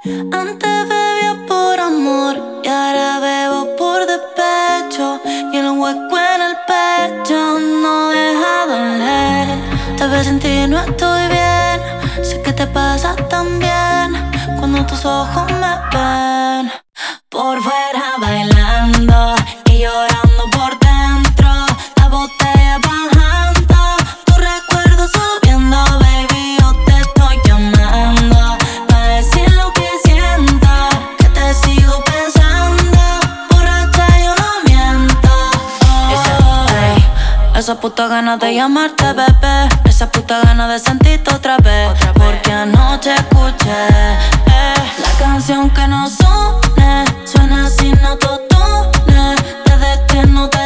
Antes bebía por amor y ahora bebo por despecho. Y el hueco en el pecho no deja doler. Tal vez sin ti no estoy bien. Sé que te pasa también cuando tus ojos me ven. Por fuera bailando y llorando por dentro. La botella bajando, tu recuerdo subiendo. Baby, yo te estoy llamando para decir lo que siento, que te sigo pensando. Borracha yo no miento. Ey, esa puta ganas de llamarte, bebé. Esa puta ganas de sentirte otra vez. Porque anoche escuché la canción que nos une. Suena sin autotune. Desde que no te